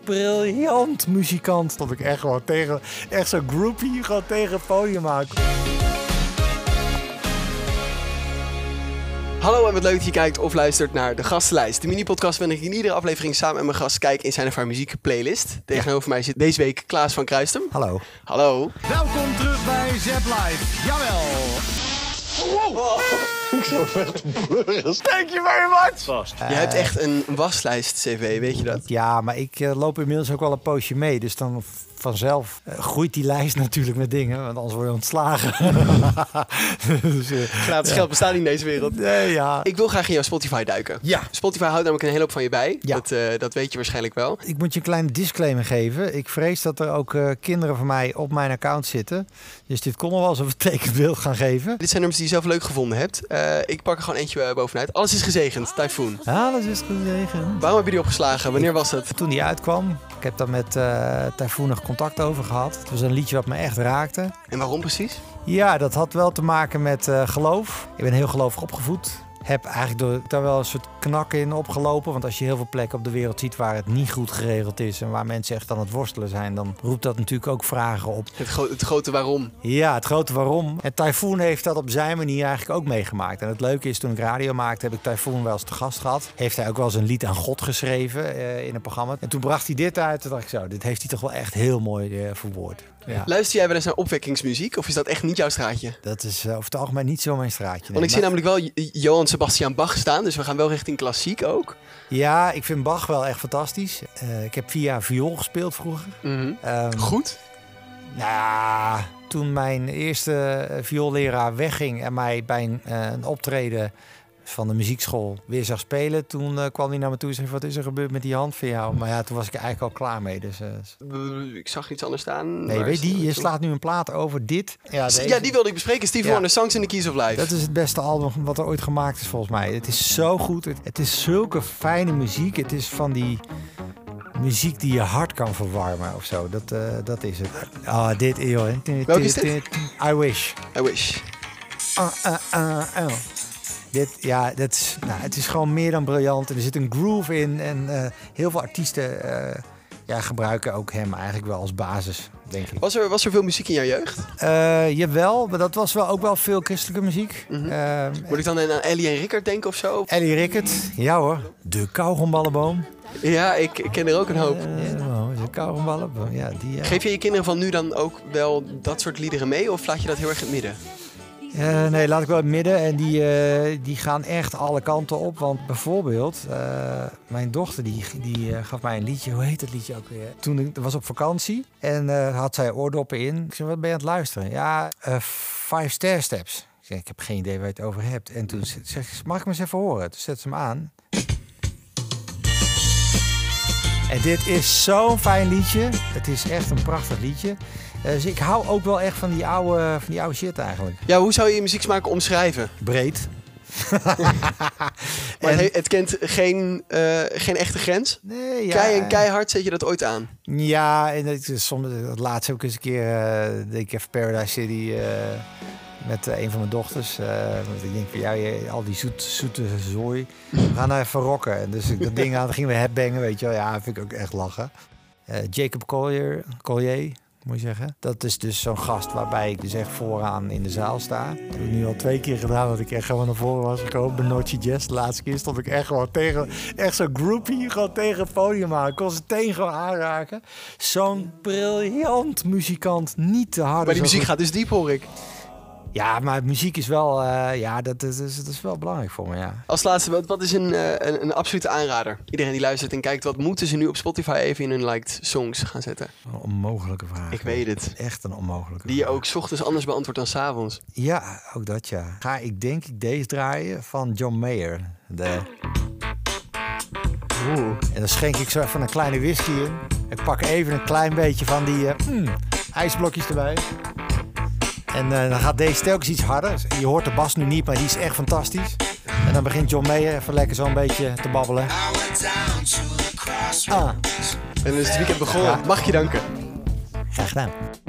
briljant muzikant. Stond ik echt gewoon tegen, echt zo'n groupie gewoon tegen het podium aan. Hallo en wat leuk dat je kijkt of luistert naar De Gastenlijst. De mini-podcast waarin ik in iedere aflevering samen met mijn gast kijk in zijn of haar muziekplaylist. Tegenover mij zit deze week Klaas van Kruistem. Hallo. Hallo. Welkom terug bij Zep Live. Jawel. Thank you very much. Je hebt echt een waslijst-cv, weet je dat? Ja, maar ik loop inmiddels ook wel een poosje mee. Dus dan vanzelf groeit die lijst natuurlijk met dingen. Want anders word je ontslagen. Dus, Gratis geld bestaat niet in deze wereld. nee, ja. Ik wil graag in jouw Spotify duiken. Ja. Spotify houdt namelijk een hele hoop van je bij. Ja. Dat weet je waarschijnlijk wel. Ik moet je een kleine disclaimer geven. Ik vrees dat er ook kinderen van mij op mijn account zitten. Dus dit kon nog wel eens een vertekend beeld gaan geven. Dit zijn nummers die je zelf leuk gevonden hebt. Ik pak er gewoon eentje bovenuit. Alles is gezegend, Typhoon. Alles is gezegend. Waarom heb je die opgeslagen? Wanneer was het? Toen die uitkwam, ik heb daar met Typhoon nog contact over gehad. Het was een liedje wat me echt raakte. En waarom precies? Ja, dat had wel te maken met geloof. Ik ben heel gelovig opgevoed. Heb eigenlijk daar wel een soort knak in opgelopen. Want als je heel veel plekken op de wereld ziet waar het niet goed geregeld is en waar mensen echt aan het worstelen zijn, dan roept dat natuurlijk ook vragen op. Het grote waarom. Ja, het grote waarom. En Typhoon heeft dat op zijn manier eigenlijk ook meegemaakt. En het leuke is, toen ik radio maakte, heb ik Typhoon wel eens te gast gehad. Heeft hij ook wel eens een lied aan God geschreven in een programma. En toen bracht hij dit uit. Toen dacht ik zo, dit heeft hij toch wel echt heel mooi verwoord. Ja. Luister jij wel eens naar opwekkingsmuziek of is dat echt niet jouw straatje? Dat is over het algemeen niet zo mijn straatje. Nee. Want ik zie namelijk wel Johann Sebastian Bach staan, dus we gaan wel richting klassiek ook. Ja, ik vind Bach wel echt fantastisch. Ik heb 4 jaar viool gespeeld vroeger. Goed? Nou ja, toen mijn eerste vioolleraar wegging en mij bij een optreden van de muziekschool weer zag spelen, toen kwam hij naar me toe en zei: wat is er gebeurd met die hand van jou? Maar ja, toen was ik er eigenlijk al klaar mee. Dus, ik zag iets anders staan. nee, weet je slaat nu een plaat over dit. Ja, die wilde ik bespreken. Stevie Wonder, Songs in the Keys of Life. Dat is het beste album wat er ooit gemaakt is volgens mij. Het is zo goed. Het is zulke fijne muziek. Het is van die muziek die je hart kan verwarmen of zo. Dat is het. Dit, joh. Welke is dit? I Wish. I Wish. Het is gewoon meer dan briljant. En er zit een groove in. En heel veel artiesten gebruiken ook hem eigenlijk wel als basis, denk ik. Was er veel muziek in jouw jeugd? Jawel, maar dat was wel ook wel veel christelijke muziek. Moet ik dan aan Ellie en Rickert denken of zo? Ellie Rickert, ja hoor. De kauwgomballenboom. Ja, ik ken er ook een hoop. De kauwgomballenboom, ja. Geef je je kinderen van nu dan ook wel dat soort liederen mee? Of laat je dat heel erg in het midden? Nee, laat ik wel in het midden. En die gaan echt alle kanten op. Want bijvoorbeeld, mijn dochter die gaf mij een liedje. Hoe heet het liedje ook weer? Toen ik was op vakantie en had zij oordoppen in. Ik zei, wat ben je aan het luisteren? Ja, 5 Stairsteps. Ik zei, ik heb geen idee waar je het over hebt. En toen zeg ik, mag ik me eens even horen? Toen zet ze hem aan. En dit is zo'n fijn liedje. Het is echt een prachtig liedje. Dus ik hou ook wel echt van die oude shit eigenlijk. Ja, hoe zou je muzieksmaak omschrijven? Breed. Maar het kent geen echte grens? Nee, ja. Keihard zet je dat ooit aan? Ja, en het laatste heb ik eens een keer, ik even Paradise City met een van mijn dochters. Want ik denk van al die zoete zooi. We gaan nou even rocken. En dus dat ding aan, dan gingen we headbangen, weet je wel. Ja, dat vind ik ook echt lachen. Jacob Collier, moet je zeggen. Dat is dus zo'n gast waarbij ik dus echt vooraan in de zaal sta. Dat heb ik nu al 2 keer gedaan dat ik echt gewoon naar voren was gekomen. Bij Noordje Jazz. De laatste keer stond ik echt gewoon echt zo'n groupie gewoon tegen het podium aan. Ik kon ze teen gewoon aanraken. Zo'n briljant muzikant. Niet te hard. Maar die muziek gaat dus diep, hoor ik. Ja, maar muziek is wel, dat is wel belangrijk voor me, ja. Als laatste, wat is een absolute aanrader? Iedereen die luistert en kijkt, wat moeten ze nu op Spotify even in hun liked songs gaan zetten? Een onmogelijke vraag. Ik weet het. Echt een onmogelijke Die je vraag. ook 's ochtends anders beantwoordt dan 's avonds. Ja, ook dat, ja. Ga ik denk ik deze draaien van John Mayer. En dan schenk ik zo even een kleine whisky in. Ik pak even een klein beetje van die ijsblokjes erbij. En dan gaat deze telkens iets harder. Je hoort de bas nu niet, maar die is echt fantastisch. En dan begint John Mayer even lekker zo'n beetje te babbelen. En dan is het weekend begonnen. Ja. Mag ik je danken? Graag gedaan.